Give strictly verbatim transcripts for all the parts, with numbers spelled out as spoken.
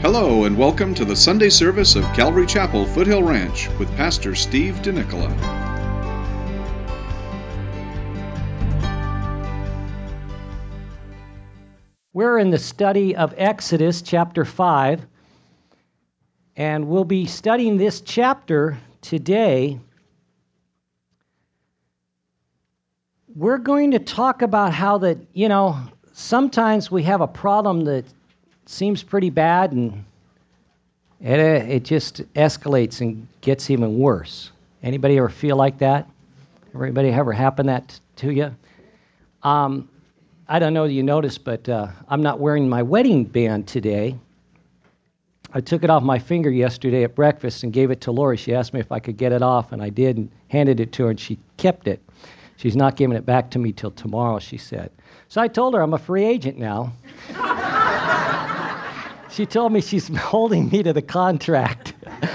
Hello and welcome to the Sunday service of Calvary Chapel, Foothill Ranch with Pastor Steve DeNicola. We're in the study of Exodus chapter five, and we'll be studying this chapter today. We're going to talk about how that, you know, sometimes we have a problem that seems pretty bad and it, it just escalates and gets even worse. Anybody ever feel like that? Everybody ever happen that to you? Um, I don't know if you noticed, but uh, I'm not wearing my wedding band today. I took it off my finger yesterday at breakfast and gave it to Lori. She asked me if I could get it off, and I did, and handed it to her, and she kept it. She's not giving it back to me till tomorrow, she said. So I told her I'm a free agent now. She told me she's holding me to the contract.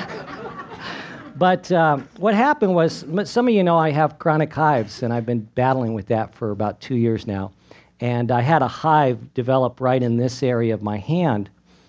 But um, what happened was, some of you know I have chronic hives, and I've been battling with that for about two years now. And I had a hive develop right in this area of my hand.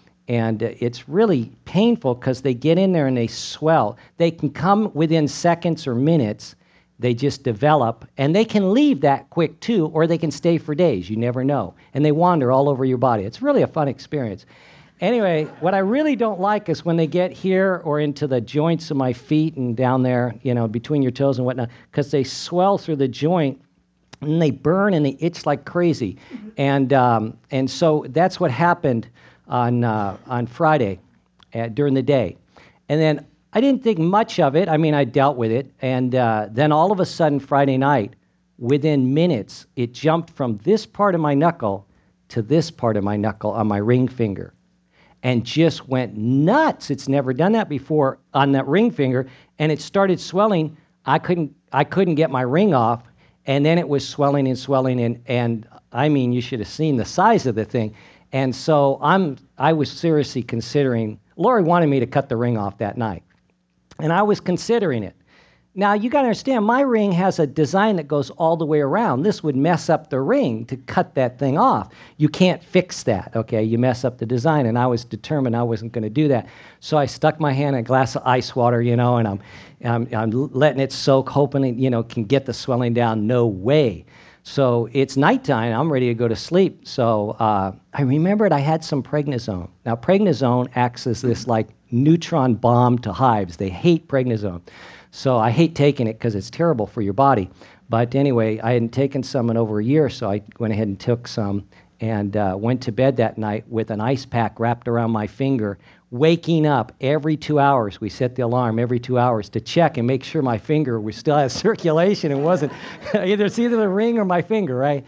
And it's really painful because they get in there and they swell. They can come within seconds or minutes. They just develop. And they can leave that quick, too, or they can stay for days. You never know. And they wander all over your body. It's really a fun experience. Anyway, what I really don't like is when they get here or into the joints of my feet and down there, you know, between your toes and whatnot, because they swell through the joint. And they burn and they itch like crazy. And um, and so that's what happened on uh, on Friday uh, during the day. And then I didn't think much of it. I mean, I dealt with it. And uh, then all of a sudden, Friday night, within minutes, it jumped from this part of my knuckle to this part of my knuckle on my ring finger and just went nuts. It's never done that before on that ring finger. And it started swelling. I couldn't I couldn't get my ring off. And then it was swelling and swelling, and, and I mean, you should have seen the size of the thing. And so I'm, I was seriously considering, Lori wanted me to cut the ring off that night, and I was considering it. Now, you got to understand, my ring has a design that goes all the way around. This would mess up the ring to cut that thing off. You can't fix that, okay? You mess up the design, and I was determined I wasn't going to do that. So I stuck my hand in a glass of ice water, you know, and I'm, I'm, I'm letting it soak, hoping it, you know, can get the swelling down. No way. So it's nighttime. I'm ready to go to sleep. So uh, I remembered I had some prednisone. Now, prednisone acts as this, like, neutron bomb to hives. They hate prednisone. So I hate taking it because it's terrible for your body. But anyway, I hadn't taken some in over a year, so I went ahead and took some and uh, went to bed that night with an ice pack wrapped around my finger, waking up every two hours. We set the alarm every two hours to check and make sure my finger was still has circulation. It wasn't either it's either the ring or my finger, right?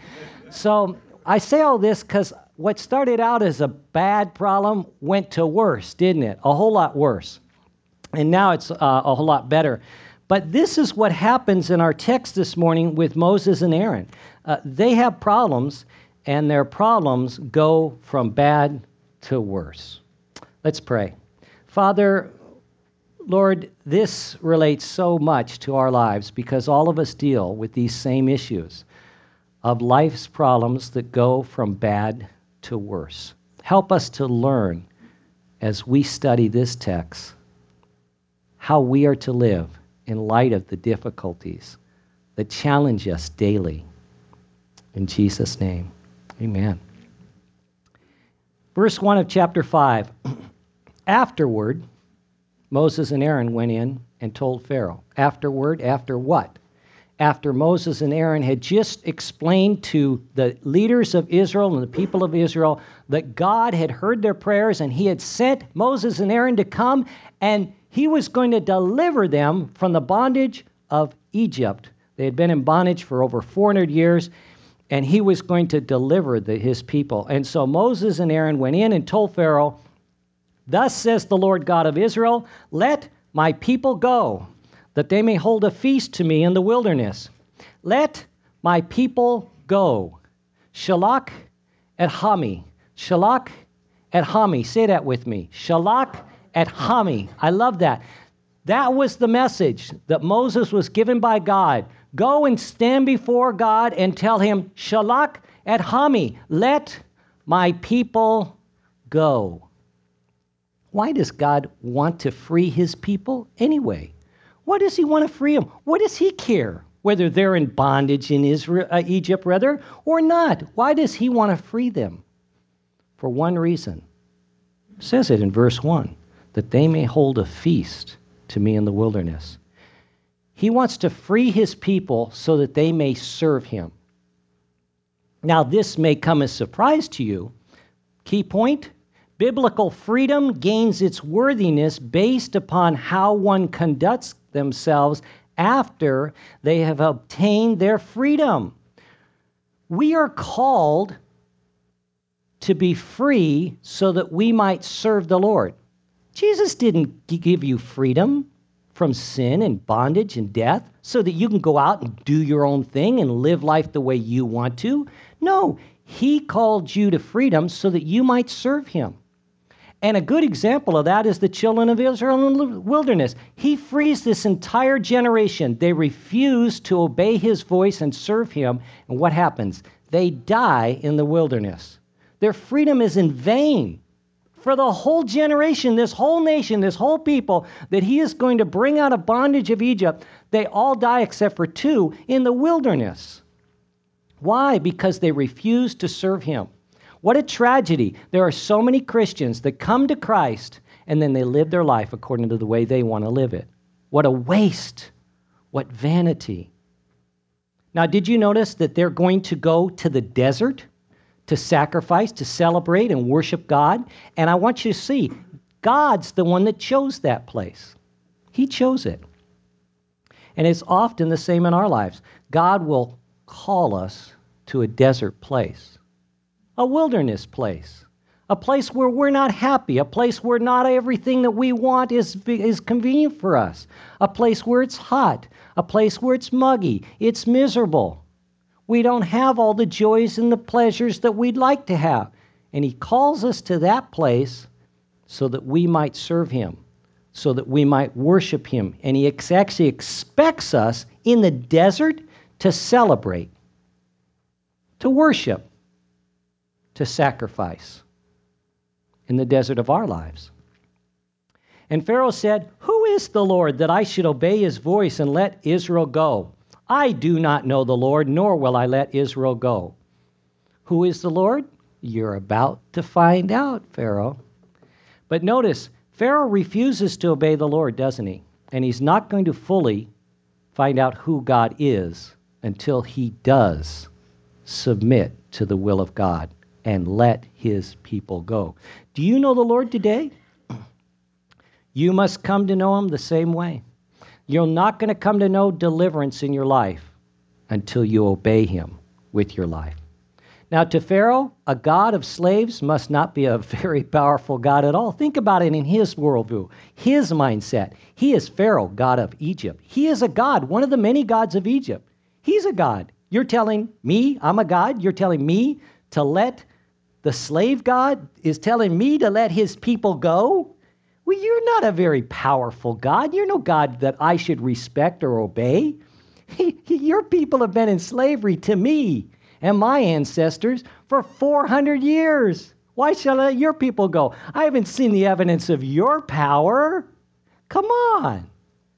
So I say all this because what started out as a bad problem went to worse, didn't it? A whole lot worse. And now it's uh, a whole lot better. But this is what happens in our text this morning with Moses and Aaron. Uh, they have problems, and their problems go from bad to worse. Let's pray. Father, Lord, this relates so much to our lives because all of us deal with these same issues of life's problems that go from bad to worse. Help us to learn as we study this text how we are to live in light of the difficulties that challenge us daily. In Jesus' name, amen. Verse one of chapter five. Afterward, Moses and Aaron went in and told Pharaoh. Afterward, after what? After Moses and Aaron had just explained to the leaders of Israel and the people of Israel that God had heard their prayers and he had sent Moses and Aaron to come and he was going to deliver them from the bondage of Egypt. They had been in bondage for over four hundred years, and he was going to deliver the, his people. And so Moses and Aaron went in and told Pharaoh, "Thus says the Lord God of Israel, let my people go, that they may hold a feast to me in the wilderness. Let my people go. Shalach et Hami. Shalach et Hami. Say that with me. Shalach et Hami. I love that. That was the message that Moses was given by God. Go and stand before God and tell him, Shalach et Hami. Let my people go. Why does God want to free his people anyway? Why does he want to free them? What does he care? Whether they're in bondage in Israel, uh, Egypt, rather, or not. Why does he want to free them? For one reason. It says it in verse one, that they may hold a feast to me in the wilderness. He wants to free his people so that they may serve him. Now, this may come as a surprise to you. Key point, biblical freedom gains its worthiness based upon how one conducts themselves after they have obtained their freedom. We are called to be free so that we might serve the Lord. Jesus didn't give you freedom from sin and bondage and death so that you can go out and do your own thing and live life the way you want to. No, he called you to freedom so that you might serve him. And a good example of that is the children of Israel in the wilderness. He frees this entire generation. They refuse to obey his voice and serve him. And what happens? They die in the wilderness. Their freedom is in vain. For the whole generation, this whole nation, this whole people that he is going to bring out of bondage of Egypt, they all die except for two in the wilderness. Why? Because they refuse to serve him. What a tragedy. There are so many Christians that come to Christ and then they live their life according to the way they want to live it. What a waste. What vanity. Now, did you notice that they're going to go to the desert to sacrifice, to celebrate and worship God? And I want you to see, God's the one that chose that place. He chose it. And it's often the same in our lives. God will call us to a desert place. A wilderness place, a place where we're not happy, a place where not everything that we want is, is convenient for us, a place where it's hot, a place where it's muggy, it's miserable. We don't have all the joys and the pleasures that we'd like to have. And he calls us to that place so that we might serve him, so that we might worship him. And he ex- actually expects us in the desert to celebrate, to worship, to sacrifice in the desert of our lives. And Pharaoh said, "Who is the Lord that I should obey his voice and let Israel go? I do not know the Lord, nor will I let Israel go." Who is the Lord? You're about to find out, Pharaoh. But notice, Pharaoh refuses to obey the Lord, doesn't he? And he's not going to fully find out who God is until he does submit to the will of God and let his people go. Do you know the Lord today? You must come to know him the same way. You're not going to come to know deliverance in your life until you obey him with your life. Now, to Pharaoh, a god of slaves must not be a very powerful god at all. Think about it in his worldview, his mindset. He is Pharaoh, god of Egypt. He is a god, one of the many gods of Egypt. He's a god. You're telling me I'm a god? You're telling me to let the slave god is telling me to let his people go? Well, you're not a very powerful God. You're no God that I should respect or obey. Your people have been in slavery to me and my ancestors for four hundred years. Why shall I let your people go? I haven't seen the evidence of your power. Come on.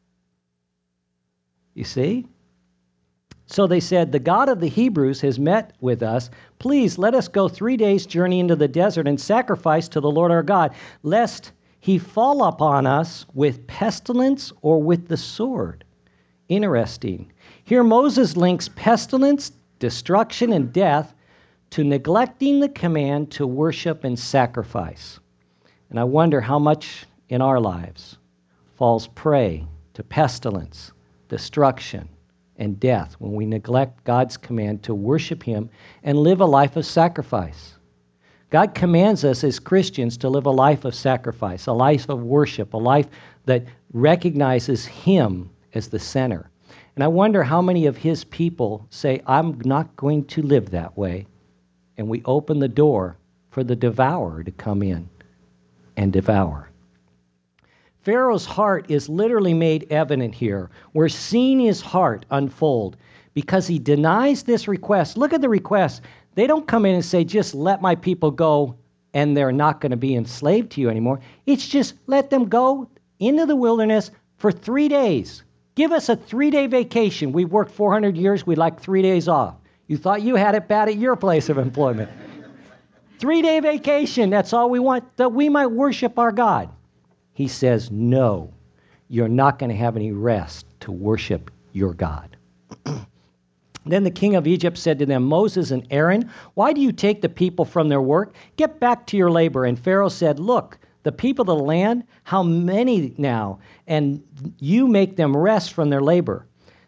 You see? So they said, "The God of the Hebrews has met with us. Please let us go three days' journey into the desert and sacrifice to the Lord our God, lest he fall upon us with pestilence or with the sword." Interesting. Here Moses links pestilence, destruction, and death to neglecting the command to worship and sacrifice. And I wonder how much in our lives falls prey to pestilence, destruction, and death when we neglect God's command to worship him and live a life of sacrifice. God commands us as Christians to live a life of sacrifice, a life of worship, a life that recognizes him as the center. And I wonder how many of his people say, "I'm not going to live that way." And we open the door for the devourer to come in and devour. Pharaoh's heart is literally made evident here. We're seeing his heart unfold because he denies this request. Look at the request. They don't come in and say, "Just let my people go and they're not going to be enslaved to you anymore. It's just let them go into the wilderness for three days. Give us a three-day vacation. We've worked four hundred years. We'd like three days off. You thought you had it bad at your place of employment. Three-day vacation, that's all we want, that we might worship our God. He says, no, you're not going to have any rest to worship your God. Then the king of Egypt said to them, Moses and Aaron, why do you take the people from their work? Get back to your labor. And Pharaoh said, look, the people of the land, how many now? And you make them rest from their labor.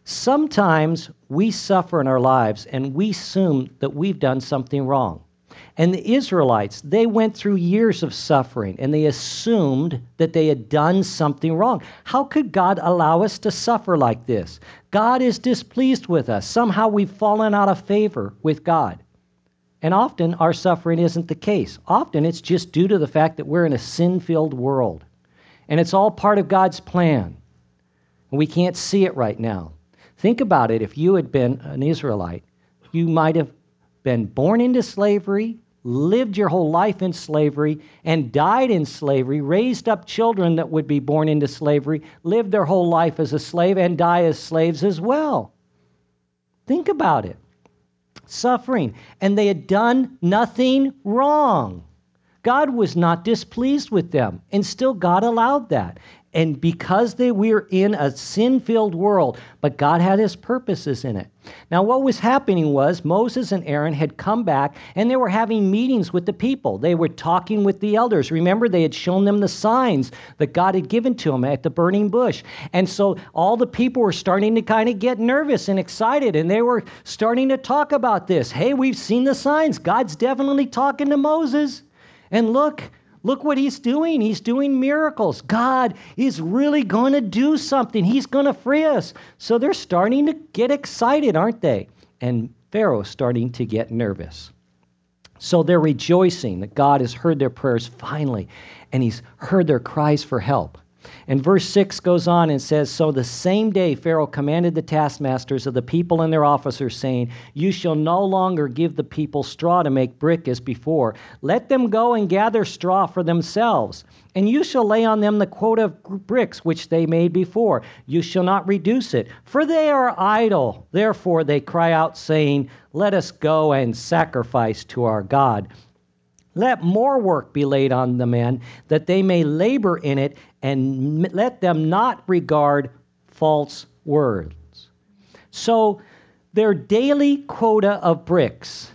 Sometimes we suffer in our lives and we assume that we've done something wrong. And the Israelites, they went through years of suffering and they assumed that they had done something wrong. How could God allow us to suffer like this? God is displeased with us. Somehow we've fallen out of favor with God. And often our suffering isn't the case. Often it's just due to the fact that we're in a sin-filled world. And it's all part of God's plan. And we can't see it right now. Think about it. If you had been an Israelite, you might have been born into slavery, lived your whole life in slavery, and died in slavery, raised up children that would be born into slavery, lived their whole life as a slave, and die as slaves as well. Think about it. Suffering. And they had done nothing wrong. God was not displeased with them, and still God allowed that. And because they were in a sin-filled world, but God had his purposes in it. Now, what was happening was Moses and Aaron had come back, and they were having meetings with the people. They were talking with the elders. Remember, they had shown them the signs that God had given to them at the burning bush. And so all the people were starting to kind of get nervous and excited, and they were starting to talk about this. Hey, we've seen the signs. God's definitely talking to Moses. And look, Look what he's doing. He's doing miracles. God is really going to do something. He's going to free us. So they're starting to get excited, aren't they? And Pharaoh's starting to get nervous. So they're rejoicing that God has heard their prayers finally, and he's heard their cries for help. And verse six goes on and says, so the same day Pharaoh commanded the taskmasters of the people and their officers, saying, you shall no longer give the people straw to make brick as before. Let them go and gather straw for themselves. And you shall lay on them the quota of bricks which they made before. You shall not reduce it, for they are idle. Therefore they cry out, saying, let us go and sacrifice to our God. Let more work be laid on the men, that they may labor in it, and let them not regard false words. So their daily quota of bricks.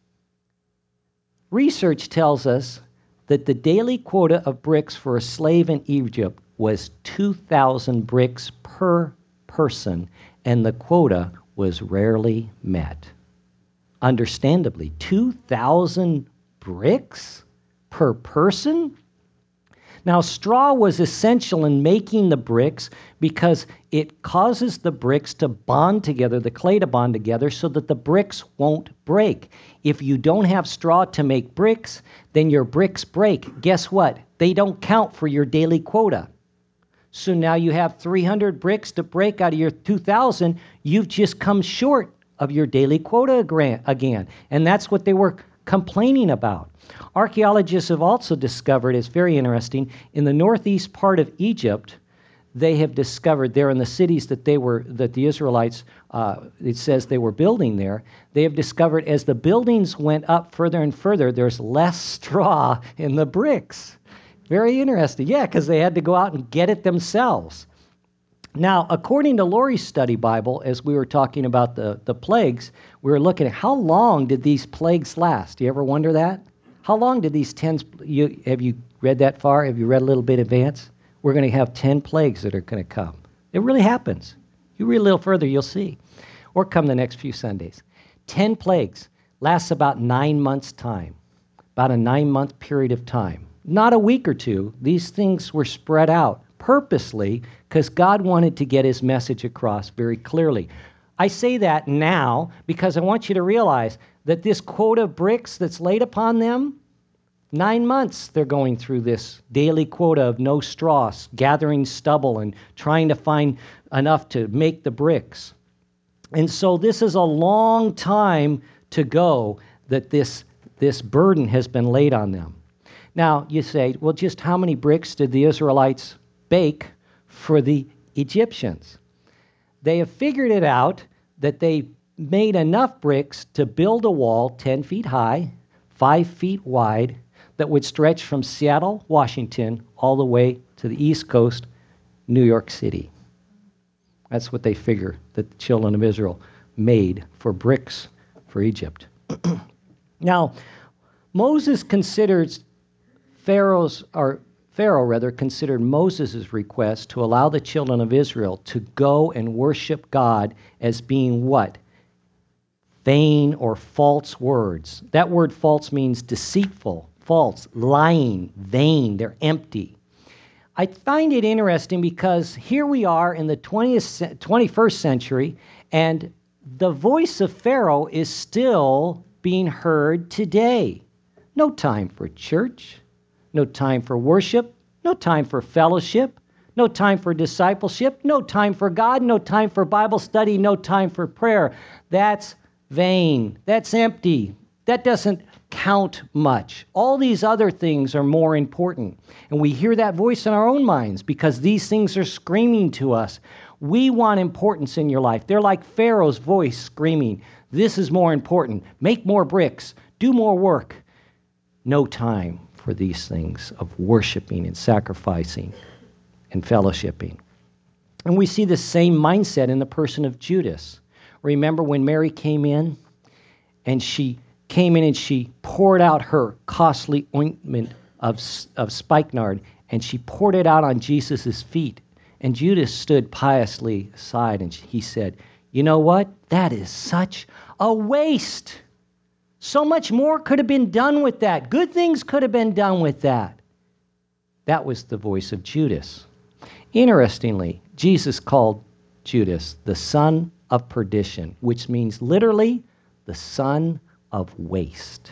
Research tells us that the daily quota of bricks for a slave in Egypt was two thousand bricks per person, and the quota was rarely met. Understandably, two thousand bricks per person? Now, straw was essential in making the bricks because it causes the bricks to bond together, the clay to bond together, so that the bricks won't break. If you don't have straw to make bricks, then your bricks break. Guess what? They don't count for your daily quota. So now you have three hundred bricks to break out of your two thousand. You've just come short of your daily quota again. And that's what they were complaining about. Archaeologists have also discovered, it's very interesting, in the northeast part of Egypt, they have discovered there in the cities that they were, that the Israelites, uh, it says they were building there, they have discovered as the buildings went up further and further, there's less straw in the bricks. Very interesting. Yeah, because they had to go out and get it themselves. Now, according to Lori's study Bible, as we were talking about the, the plagues, we were looking at how long did these plagues last? Do you ever wonder that? How long did these ten, you, have you read that far? Have you read a little bit in advance? We're going to have ten plagues that are going to come. It really happens. You read a little further, you'll see. Or come the next few Sundays. Ten plagues lasts about nine months' time, about a nine-month period of time. Not a week or two. These things were spread out purposely because God wanted to get his message across very clearly. I say that now because I want you to realize that this quota of bricks that's laid upon them, nine months they're going through this daily quota of no straws, gathering stubble and trying to find enough to make the bricks. And so this is a long time to go that this, this burden has been laid on them. Now, you say, well, just how many bricks did the Israelites bake for the Egyptians? They have figured it out that they made enough bricks to build a wall ten feet high, five feet wide, that would stretch from Seattle, Washington, all the way to the East Coast, New York City. That's what they figure that the children of Israel made for bricks for Egypt. Now, Moses considers Pharaoh's, or Pharaoh rather, considered Moses' request to allow the children of Israel to go and worship God as being what? Vain or false words. That word false means deceitful, false, lying, vain. They're empty. I find it interesting because here we are in the twentieth, twenty-first century, and the voice of Pharaoh is still being heard today. No time for church, no time for worship, no time for fellowship, no time for discipleship, no time for God, no time for Bible study, no time for prayer. That's vain. That's empty. That doesn't count much. All these other things are more important. And we hear that voice in our own minds because these things are screaming to us. We want importance in your life. They're like Pharaoh's voice screaming, this is more important. Make more bricks. Do more work. No time for these things of worshiping and sacrificing and fellowshipping. And we see the same mindset in the person of Judas. Remember when Mary came in and she came in and she poured out her costly ointment of, of spikenard, and she poured it out on Jesus' feet. And Judas stood piously aside, and he said, you know what? That is such a waste. So much more could have been done with that. Good things could have been done with that. That was the voice of Judas. Interestingly, Jesus called Judas the son of perdition, which means literally the son of waste.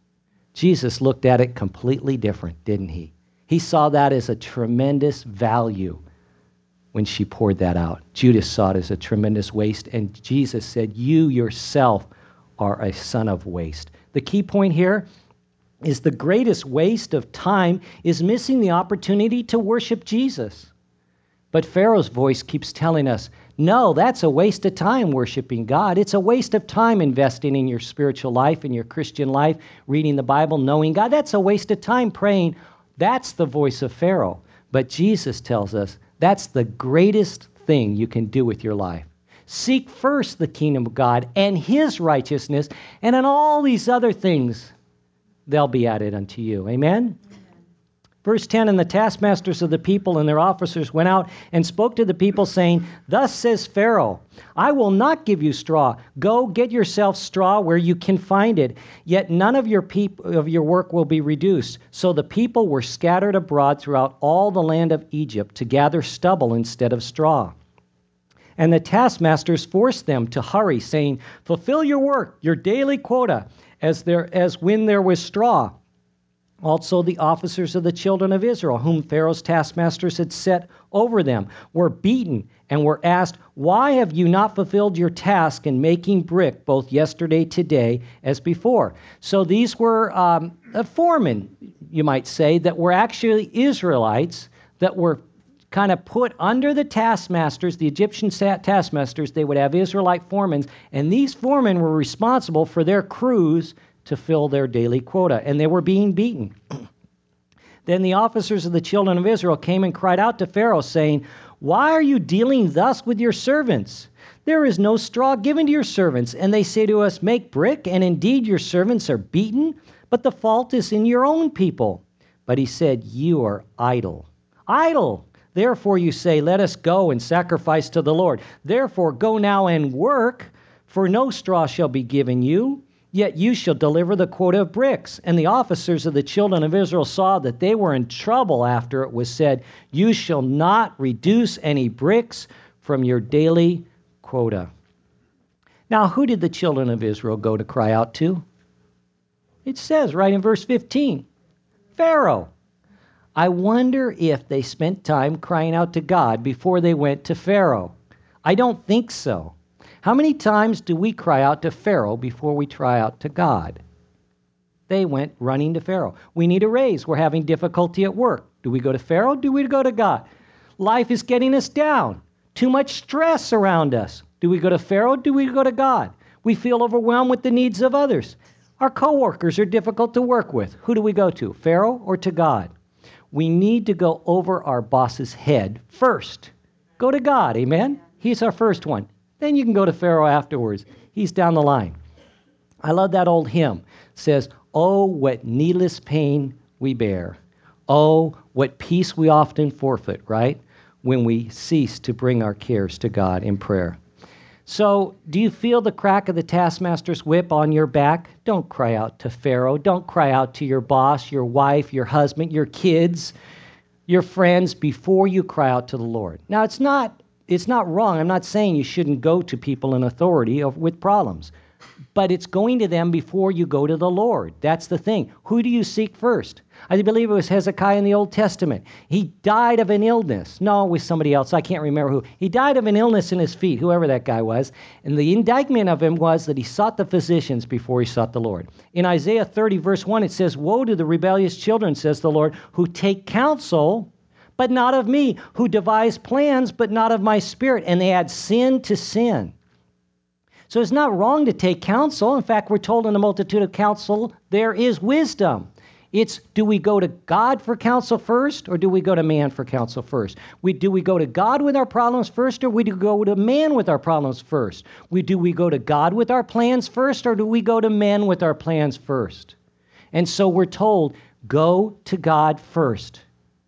Jesus looked at it completely different, didn't he? He saw that as a tremendous value when she poured that out. Judas saw it as a tremendous waste, and Jesus said, you yourself are a son of waste. The key point here is the greatest waste of time is missing the opportunity to worship Jesus. But Pharaoh's voice keeps telling us, no, that's a waste of time worshiping God. It's a waste of time investing in your spiritual life, in your Christian life, reading the Bible, knowing God. That's a waste of time praying. That's the voice of Pharaoh. But Jesus tells us that's the greatest thing you can do with your life. Seek first the kingdom of God and his righteousness, and in all these other things, they'll be added unto you. Amen? Verse ten, and the taskmasters of the people and their officers went out and spoke to the people, saying, thus says Pharaoh, I will not give you straw. Go get yourself straw where you can find it. Yet none of your peop- of your work will be reduced. So the people were scattered abroad throughout all the land of Egypt to gather stubble instead of straw. And the taskmasters forced them to hurry, saying, fulfill your work, your daily quota, as there as when there was straw. Also the officers of the children of Israel, whom Pharaoh's taskmasters had set over them, were beaten and were asked, why have you not fulfilled your task in making brick both yesterday, today, as before? So these were um, a foreman, you might say, that were actually Israelites that were kind of put under the taskmasters, the Egyptian taskmasters. They would have Israelite foremen, and these foremen were responsible for their crews to fill their daily quota, and they were being beaten. Then the officers of the children of Israel came and cried out to Pharaoh, saying, why are you dealing thus with your servants? There is no straw given to your servants. And they say to us, make brick, and indeed your servants are beaten, but the fault is in your own people. But he said, you are idle. Idle! Therefore you say, let us go and sacrifice to the Lord. Therefore go now and work, for no straw shall be given you. Yet you shall deliver the quota of bricks. And the officers of the children of Israel saw that they were in trouble after it was said, you shall not reduce any bricks from your daily quota. Now, who did the children of Israel go to cry out to? It says right in verse fifteen, Pharaoh. I wonder if they spent time crying out to God before they went to Pharaoh. I don't think so. How many times do we cry out to Pharaoh before we cry out to God? They went running to Pharaoh. We need a raise. We're having difficulty at work. Do we go to Pharaoh? Do we go to God? Life is getting us down. Too much stress around us. Do we go to Pharaoh? Do we go to God? We feel overwhelmed with the needs of others. Our coworkers are difficult to work with. Who do we go to, Pharaoh or to God? We need to go over our boss's head first. Go to God, amen? He's our first one. Then you can go to Pharaoh afterwards. He's down the line. I love that old hymn. It says, oh, what needless pain we bear. Oh, what peace we often forfeit, right? When we cease to bring our cares to God in prayer. So, do you feel the crack of the taskmaster's whip on your back? Don't cry out to Pharaoh. Don't cry out to your boss, your wife, your husband, your kids, your friends before you cry out to the Lord. Now, it's not it's not wrong. I'm not saying you shouldn't go to people in authority of, with problems. But it's going to them before you go to the Lord. That's the thing. Who do you seek first? I believe it was Hezekiah in the Old Testament. He died of an illness. No, it was somebody else. I can't remember who. He died of an illness in his feet, whoever that guy was. And the indictment of him was that he sought the physicians before he sought the Lord. In Isaiah thirty, verse one, it says, woe to the rebellious children, says the Lord, who take counsel, but not of me, who devise plans, but not of my spirit, and they add sin to sin. So it's not wrong to take counsel. In fact, we're told in the multitude of counsel, there is wisdom. It's, do we go to God for counsel first, or do we go to man for counsel first? We, do we go to God with our problems first, or we do go to man with our problems first? We, do we go to God with our plans first, or do we go to men with our plans first? And so we're told, go to God first.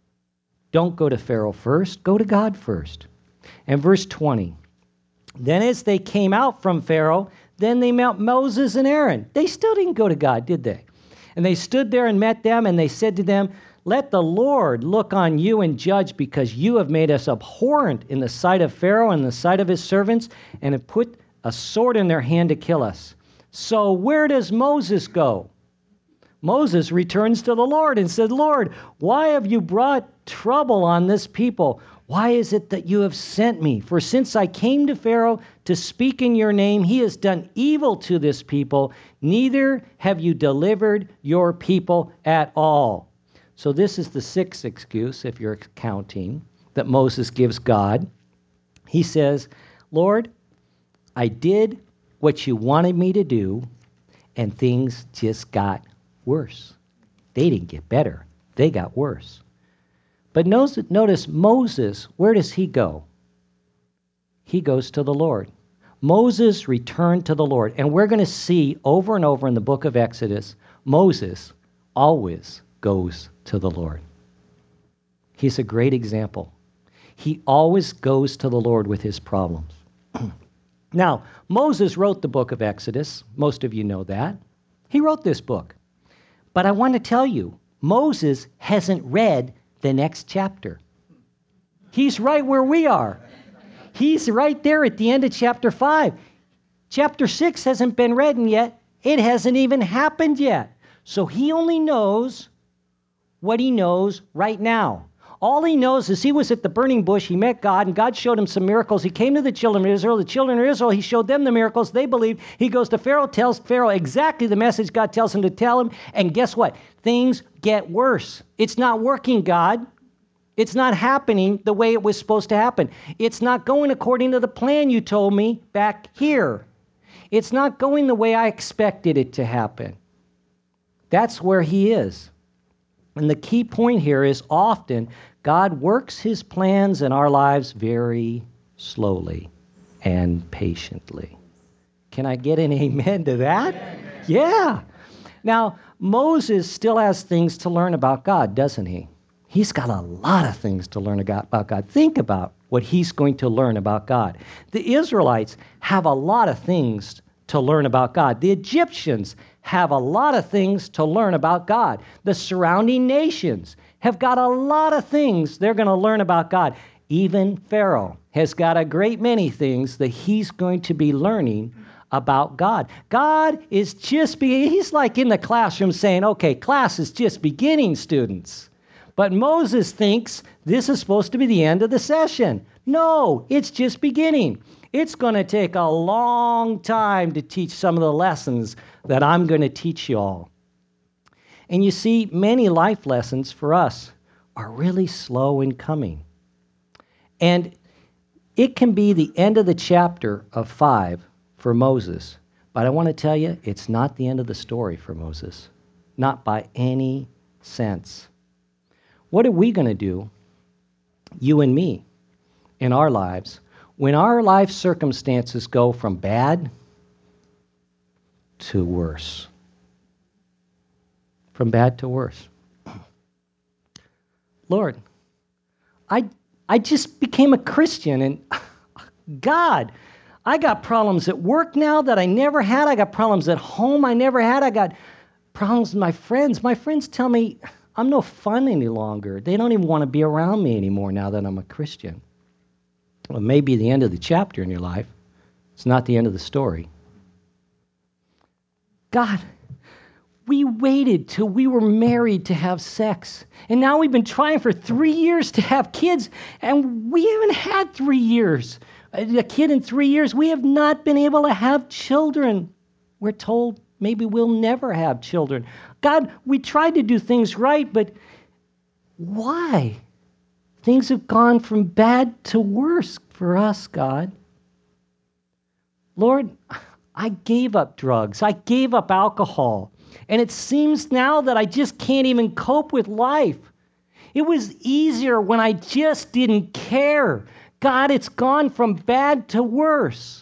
Don't go to Pharaoh first. Go to God first. And verse twenty. Then as they came out from Pharaoh, then they met Moses and Aaron. They still didn't go to God, did they? And they stood there and met them, and they said to them, let the Lord look on you and judge, because you have made us abhorrent in the sight of Pharaoh and the sight of his servants, and have put a sword in their hand to kill us. So where does Moses go? Moses returns to the Lord and said, Lord, why have you brought trouble on this people? Why is it that you have sent me? For since I came to Pharaoh to speak in your name, he has done evil to this people. Neither have you delivered your people at all. So this is the sixth excuse, if you're counting, that Moses gives God. He says, Lord, I did what you wanted me to do, and things just got worse. They didn't get better. They got worse. But notice Moses, where does he go? He goes to the Lord. Moses returned to the Lord. And we're going to see over and over in the book of Exodus, Moses always goes to the Lord. He's a great example. He always goes to the Lord with his problems. Now, Moses wrote the book of Exodus. Most of you know that. He wrote this book. But I want to tell you, Moses hasn't read the next chapter. He's right where we are. He's right there at the end of chapter five. Chapter six hasn't been read yet. It hasn't even happened yet. So he only knows what he knows right now. All he knows is he was at the burning bush, he met God, and God showed him some miracles. He came to the children of Israel. The children of Israel, he showed them the miracles. They believed. He goes to Pharaoh, tells Pharaoh exactly the message God tells him to tell him. And guess what? Things get worse. It's not working, God. It's not happening the way it was supposed to happen. It's not going according to the plan you told me back here. It's not going the way I expected it to happen. That's where he is. And the key point here is often God works his plans in our lives very slowly and patiently. Can I get an amen to that? Yeah. Now, Moses still has things to learn about God, doesn't he? He's got a lot of things to learn about God. Think about what he's going to learn about God. The Israelites have a lot of things to learn about God. The Egyptians have a lot of things to learn about God. The surrounding nations have got a lot of things they're going to learn about God. Even Pharaoh has got a great many things that he's going to be learning about God. God is just, be- he's like in the classroom saying, okay, class is just beginning, students. But Moses thinks this is supposed to be the end of the session. No, it's just beginning. It's going to take a long time to teach some of the lessons that I'm going to teach you all. And you see, many life lessons for us are really slow in coming. And it can be the end of the chapter of five for Moses. But I want to tell you, it's not the end of the story for Moses. Not by any sense. What are we going to do, you and me, in our lives, when our life circumstances go from bad to worse? From bad to worse. Lord, I I just became a Christian, and God, I got problems at work now that I never had. I got problems at home I never had. I got problems with my friends. My friends tell me I'm no fun any longer. They don't even want to be around me anymore now that I'm a Christian. Well, it may be the end of the chapter in your life. It's not the end of the story. God, we waited till we were married to have sex. And now we've been trying for three years to have kids, and we haven't had three years. A kid in three years, we have not been able to have children. We're told maybe we'll never have children. God, we tried to do things right, but why? Things have gone from bad to worse for us, God. Lord, I gave up drugs. I gave up alcohol. And it seems now that I just can't even cope with life. It was easier when I just didn't care. God, it's gone from bad to worse.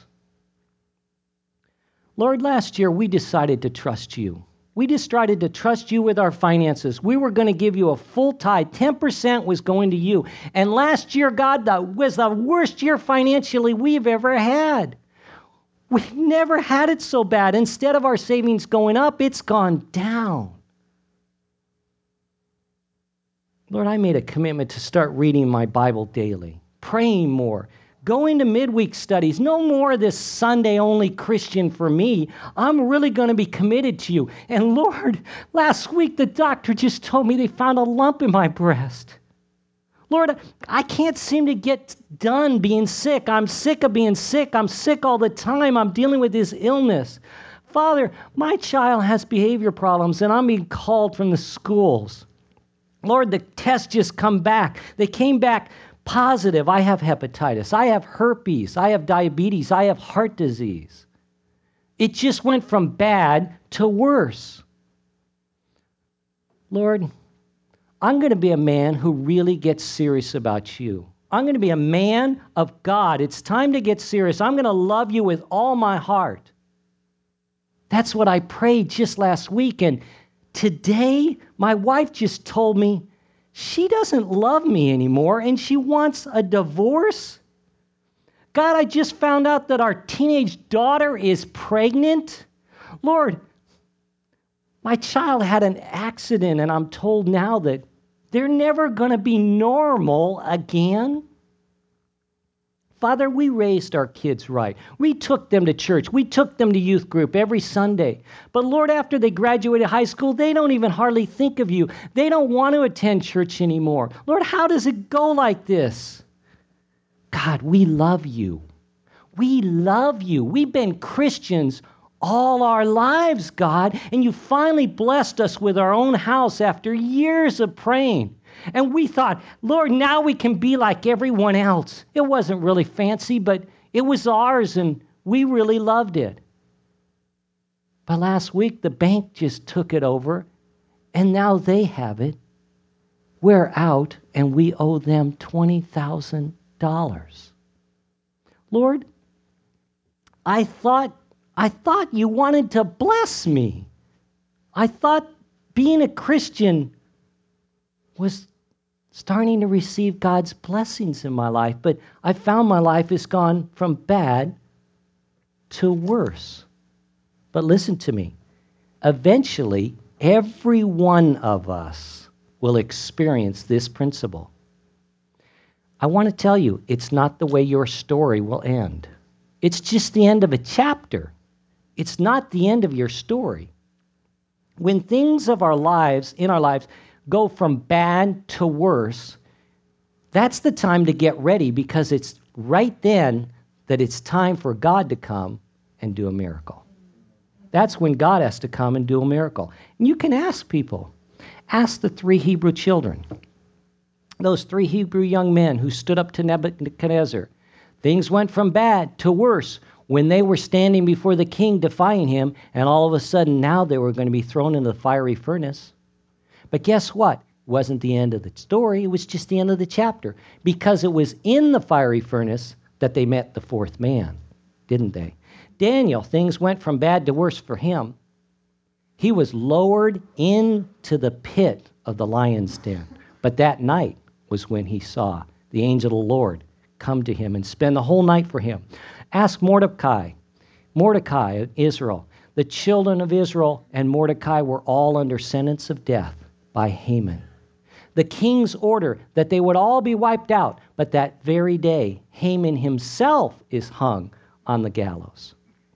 Lord, last year we decided to trust you. We decided to trust you with our finances. We were going to give you a full tithe. ten percent was going to you. And last year, God, that was the worst year financially we've ever had. We've never had it so bad. Instead of our savings going up, it's gone down. Lord, I made a commitment to start reading my Bible daily, praying more, going to midweek studies. No more of this Sunday-only Christian for me. I'm really going to be committed to you. And Lord, last week the doctor just told me they found a lump in my breast. Lord, I can't seem to get done being sick. I'm sick of being sick. I'm sick all the time. I'm dealing with this illness. Father, my child has behavior problems, and I'm being called from the schools. Lord, the tests just come back. They came back positive. I have hepatitis. I have herpes. I have diabetes. I have heart disease. It just went from bad to worse. Lord, I'm going to be a man who really gets serious about you. I'm going to be a man of God. It's time to get serious. I'm going to love you with all my heart. That's what I prayed just last week. And today, my wife just told me she doesn't love me anymore and she wants a divorce. God, I just found out that our teenage daughter is pregnant. Lord, my child had an accident, and I'm told now that they're never going to be normal again. Father, we raised our kids right. We took them to church. We took them to youth group every Sunday. But Lord, after they graduated high school, they don't even hardly think of you. They don't want to attend church anymore. Lord, how does it go like this? God, we love you. We love you. We've been Christians all our lives, God, and you finally blessed us with our own house after years of praying. And we thought, Lord, now we can be like everyone else. It wasn't really fancy, but it was ours, and we really loved it. But last week, the bank just took it over, and now they have it. We're out, and we owe them twenty thousand dollars. Lord, I thought I thought you wanted to bless me. I thought being a Christian was starting to receive God's blessings in my life, but I found my life has gone from bad to worse. But listen to me. Eventually, every one of us will experience this principle. I want to tell you, it's not the way your story will end. It's just the end of a chapter. It's not the end of your story. When things of our lives, in our lives, go from bad to worse, that's the time to get ready, because it's right then that it's time for God to come and do a miracle. That's when God has to come and do a miracle. And you can ask people, Ask the three Hebrew children, those three Hebrew young men who stood up to Nebuchadnezzar. Things went from bad to worse when they were standing before the king defying him, and all of a sudden now they were going to be thrown into the fiery furnace. But guess what? It wasn't the end of the story. It was just the end of the chapter, because it was in the fiery furnace that they met the fourth man, didn't they? Daniel, things went from bad to worse for him. He was lowered into the pit of the lion's den. But that night was when he saw the angel of the Lord come to him and spend the whole night for him. Ask Mordecai. Mordecai of Israel. The children of Israel and Mordecai were all under sentence of death by Haman. The king's order that they would all be wiped out, but that very day, Haman himself is hung on the gallows.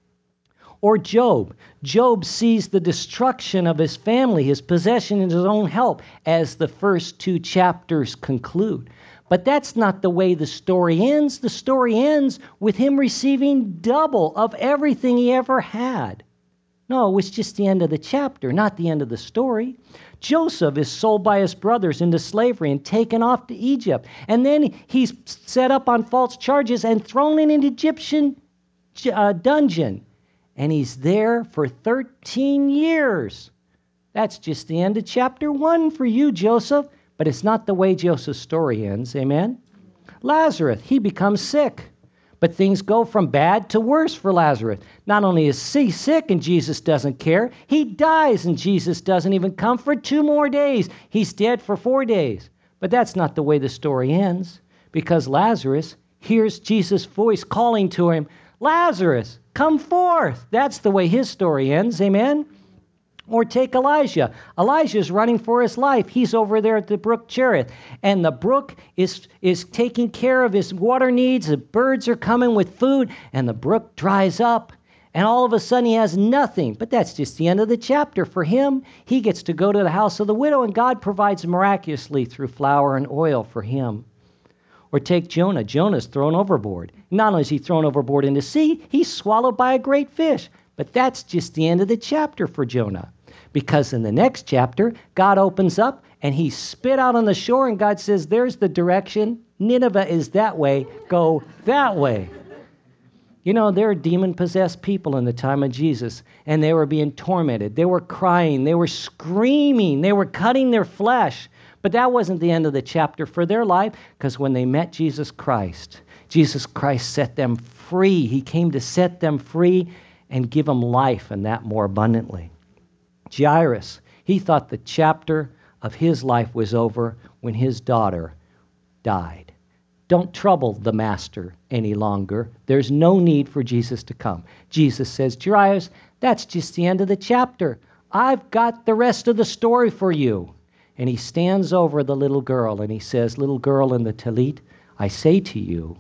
Or Job. Job sees the destruction of his family, his possession, and his own help as the first two chapters conclude. But that's not the way the story ends. The story ends with him receiving double of everything he ever had. No, it was just the end of the chapter, not the end of the story. Joseph is sold by his brothers into slavery and taken off to Egypt. And then he's set up on false charges and thrown in an Egyptian uh, dungeon. And he's there for thirteen years. That's just the end of chapter one for you, Joseph. But it's not the way Joseph's story ends, amen? Lazarus, he becomes sick. But things go from bad to worse for Lazarus. Not only is he sick and Jesus doesn't care, he dies and Jesus doesn't even come for two more days. He's dead for four days. But that's not the way the story ends, because Lazarus hears Jesus' voice calling to him, Lazarus, come forth. That's the way his story ends, amen? Or take Elijah. Elijah's running for his life. He's over there at the brook Cherith. And the brook is, is taking care of his water needs. The birds are coming with food. And the brook dries up. And all of a sudden he has nothing. But that's just the end of the chapter for him. He gets to go to the house of the widow. And God provides miraculously through flour and oil for him. Or take Jonah. Jonah's thrown overboard. Not only is he thrown overboard in the sea, he's swallowed by a great fish. But that's just the end of the chapter for Jonah. Because in the next chapter, God opens up and he's spit out on the shore, and God says, there's the direction. Nineveh is that way. Go that way. You know, there are demon-possessed people in the time of Jesus, and they were being tormented. They were crying. They were screaming. They were cutting their flesh. But that wasn't the end of the chapter for their life, because when they met Jesus Christ, Jesus Christ set them free. He came to set them free and give them life, and that more abundantly. Jairus, he thought the chapter of his life was over when his daughter died. Don't trouble the master any longer. There's no need for Jesus to come. Jesus says, Jairus, that's just the end of the chapter. I've got the rest of the story for you. And he stands over the little girl and he says, little girl in the Talit, I say to you,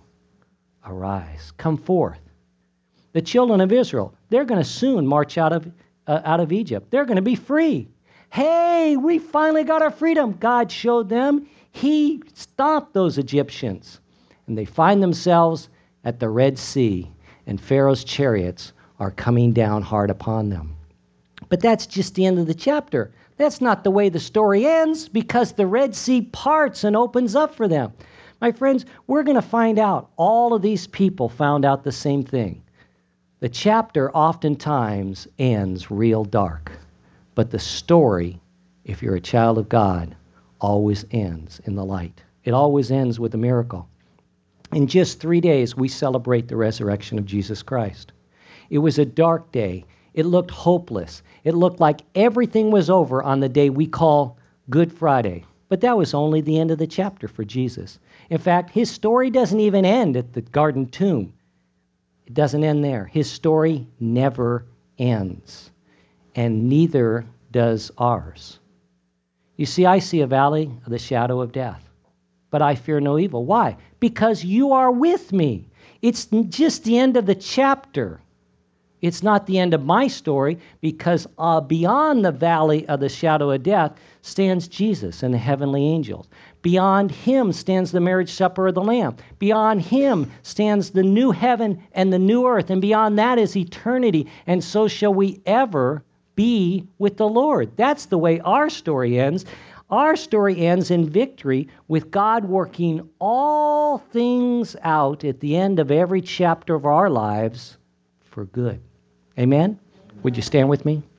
arise, come forth. The children of Israel, they're going to soon march out of uh, out of Egypt. They're going to be free. Hey, we finally got our freedom. God showed them. He stopped those Egyptians. And they find themselves at the Red Sea, and Pharaoh's chariots are coming down hard upon them. But that's just the end of the chapter. That's not the way the story ends, because the Red Sea parts and opens up for them. My friends, we're going to find out. All of these people found out the same thing. The chapter oftentimes ends real dark, but the story, if you're a child of God, always ends in the light. It always ends with a miracle. In just three days, we celebrate the resurrection of Jesus Christ. It was a dark day. It looked hopeless. It looked like everything was over on the day we call Good Friday. But that was only the end of the chapter for Jesus. In fact, his story doesn't even end at the garden tomb. It doesn't end there. His story never ends, and neither does ours. You see, I see a valley of the shadow of death, but I fear no evil. Why? Because you are with me. It's just the end of the chapter. It's not the end of my story, because uh, beyond the valley of the shadow of death stands Jesus and the heavenly angels. Beyond him stands the marriage supper of the Lamb. Beyond him stands the new heaven and the new earth. And beyond that is eternity. And so shall we ever be with the Lord. That's the way our story ends. Our story ends in victory with God working all things out at the end of every chapter of our lives for good. Amen? Would you stand with me?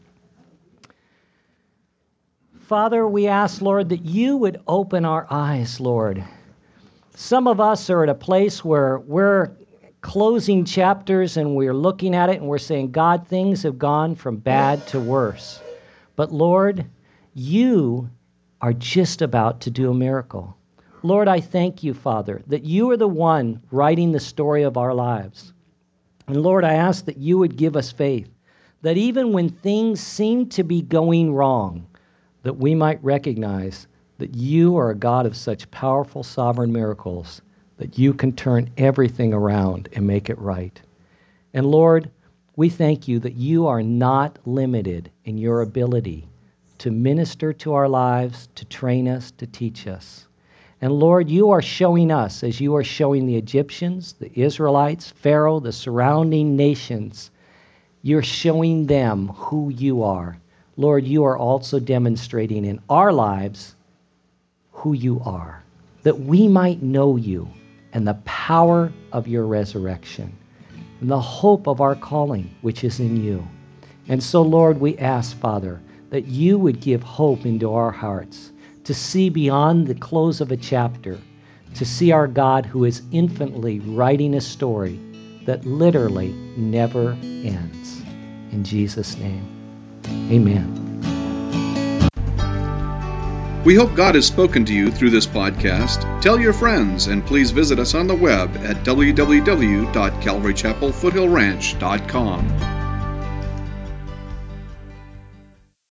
Father, we ask, Lord, that you would open our eyes, Lord. Some of us are at a place where we're closing chapters and we're looking at it and we're saying, God, things have gone from bad to worse. But Lord, you are just about to do a miracle. Lord, I thank you, Father, that you are the one writing the story of our lives. And Lord, I ask that you would give us faith, that even when things seem to be going wrong, that we might recognize that you are a God of such powerful sovereign miracles that you can turn everything around and make it right. And Lord, we thank you that you are not limited in your ability to minister to our lives, to train us, to teach us. And Lord, you are showing us, as you are showing the Egyptians, the Israelites, Pharaoh, the surrounding nations, you're showing them who you are. Lord, you are also demonstrating in our lives who you are, that we might know you and the power of your resurrection and the hope of our calling, which is in you. And so, Lord, we ask, Father, that you would give hope into our hearts to see beyond the close of a chapter, to see our God who is infinitely writing a story that literally never ends. In Jesus' name, amen. We hope God has spoken to you through this podcast. Tell your friends, and please visit us on the web at w w w dot calvary chapel foothill ranch dot com.